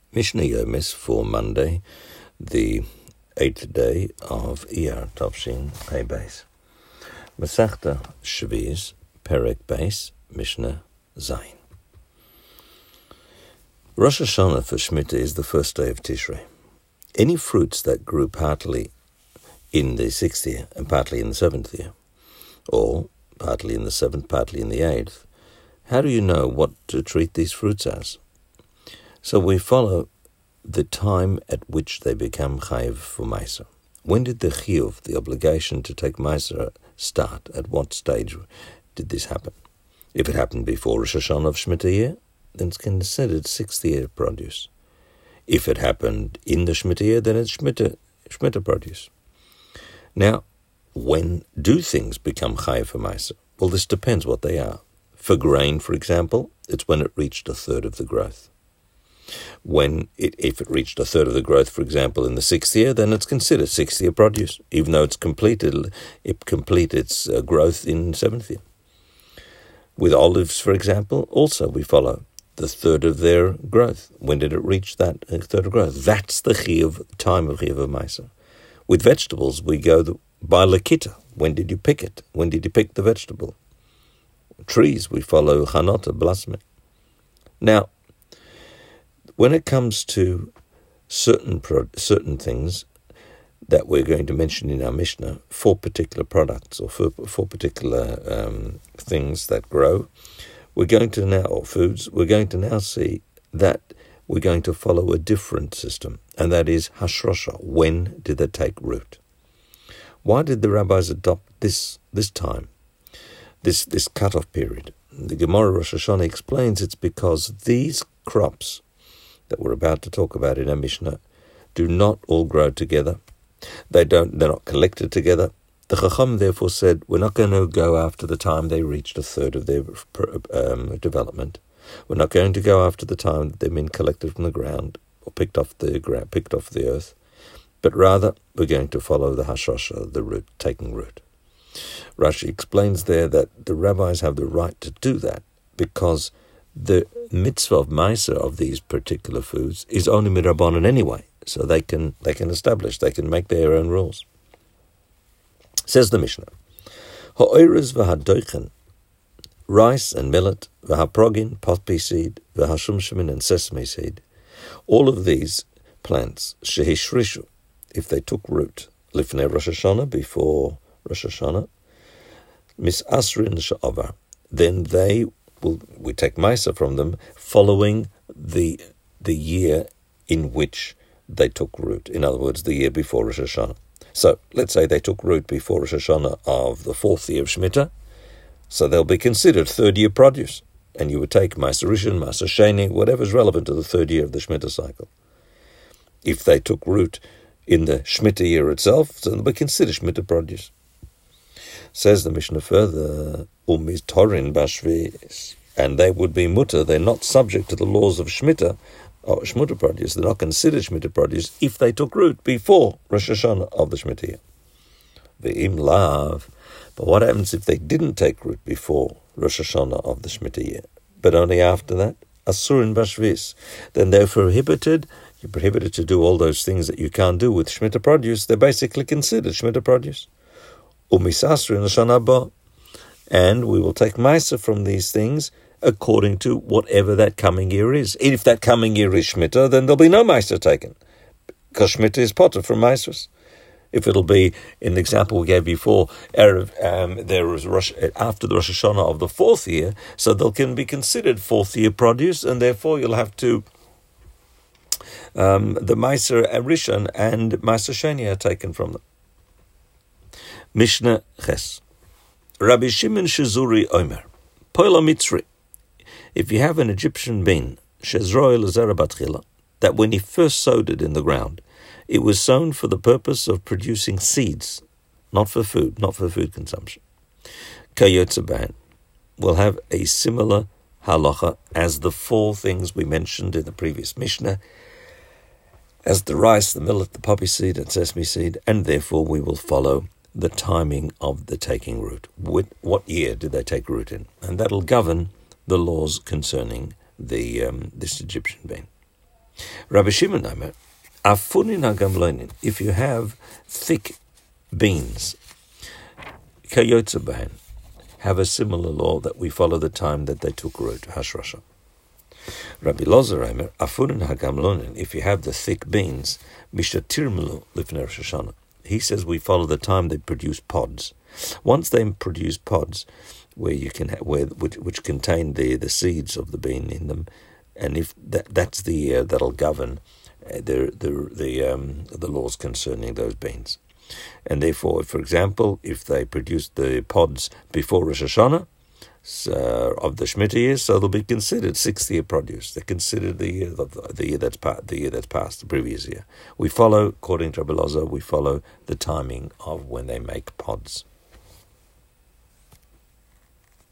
Mishnah Yomis for Monday, the 8th day of Iyar Tavshin Pei Beis. Masechta Shviz, Perek Beis, Mishnah Zayin. Rosh Hashanah for Shemitah is the first day of Tishrei. Any fruits that grew partly in the 6th year and partly in the 7th year, or partly in the 7th, partly in the 8th, how do you know what to treat these fruits as? So we follow the time at which they become chayiv for Meiser. When did the chiyuv, the obligation to take Meiser, start? At what stage did this happen? If it happened before Rosh Hashanah of Shemitah year, then it's considered 6th year produce. If it happened in the Shemitah year, then it's Shemitah produce. Now, when do things become chayiv for Meiser? Well, this depends what they are. For grain, for example, it's when it reached a third of the growth. If it reached a third of the growth, for example, in the 6th year, then it's considered 6th year produce, even though it completed its growth in 7th year. With olives, for example, also we follow the third of their growth. When did it reach that third of growth? That's the time of Chiyuv Meiser. With vegetables, we go by Lakita. When did you pick it? When did you pick the vegetable? Trees, we follow Chanota, Blasme. Now, when it comes to certain things that we're going to mention in our Mishnah, 4 particular products or 4 particular things that grow, we're going to now see that we're going to follow a different system, and that is Hashrosha. When did they take root? Why did the rabbis adopt this time, this cutoff period? The Gemara Rosh Hashanah explains it's because these crops that we're about to talk about in our Mishnah do not all grow together. They're not collected together. The Chacham therefore said, we're not going to go after the time they reached a third of their development. We're not going to go after the time that they've been collected from the ground or picked off the earth, but rather we're going to follow the Hashrosha, the root, taking root. Rashi explains there that the rabbis have the right to do that because the mitzvah of Meiser of these particular foods is only midrabanan anyway, so they can make their own rules. Says the Mishnah, ha'oirez v'hadoichen, rice and millet, v'haprogin, poppy seed, v'hashumshamin and sesame seed, all of these plants, shehishrishu, if they took root, lifnei Rosh Hashanah, before Rosh Hashanah, misasrin she'avar, then we take Meiser from them following the year in which they took root. In other words, the year before Rosh Hashanah. So let's say they took root before Rosh Hashanah of the 4th year of Shemitah, so they'll be considered 3rd year produce. And you would take Meiser Rishon, Meiser Sheni, whatever's relevant to the 3rd year of the Shemitah cycle. If they took root in the Shemitah year itself, so they'll be considered Shemitah produce. Says the Mishnah further, Torin Bashvis, and they would be mutter, they're not subject to the laws of Shemitah, or Shemitah produce, they're not considered Shemitah produce if they took root before Rosh Hashanah of the Shemitah year. Ve'im lav, but what happens if they didn't take root before Rosh Hashanah of the Shemitah year, but only after that? Asurin Bashvis, then they're prohibited. You're prohibited to do all those things that you can't do with Shemitah produce. They're basically considered Shemitah produce. Umisasrin Shana ba, and we will take Meiser from these things according to whatever that coming year is. If that coming year is Shemitah, then there'll be no Meiser taken, because Shemitah is potter from Meisers. If it'll be, in the example we gave before, there was after the Rosh Hashanah of the 4th year, so they can be considered 4th year produce, and therefore you'll have to the Meiser Rishon and Meiser Sheni are taken from them. Mishnah Ches. Rabbi Shimon Shezuri Omer, Poila Mitzri. If you have an Egyptian bean, Shezroi Lazara Batchila, that when he first sowed it in the ground, it was sown for the purpose of producing seeds, not for food consumption. Kayotzaban will have a similar halacha as the 4 things we mentioned in the previous Mishnah, as the rice, the millet, the poppy seed, and sesame seed, and therefore we will follow the timing of the taking root. What year did they take root in? And that'll govern the laws concerning this Egyptian bean. Rabbi Shimon Omer, afunin hagamloinin, if you have thick beans, kayotza bahen, have a similar law that we follow the time that they took root, hashrasha. Rabbi Lozer Omer, afunin hagamloinin, if you have the thick beans, mishatirmelu lifnei Rosh Hashanah. He says we follow the time they produce pods. Once they produce pods, where you can which contain the seeds of the bean in them, and if that's the year that'll govern the laws concerning those beans, and therefore, for example, if they produce the pods before Rosh Hashanah of the Shemitah year, so they'll be considered 6th year produce. They're considered the year that's passed, the previous year. We follow, according to Rabbi Lozer, we follow the timing of when they make pods.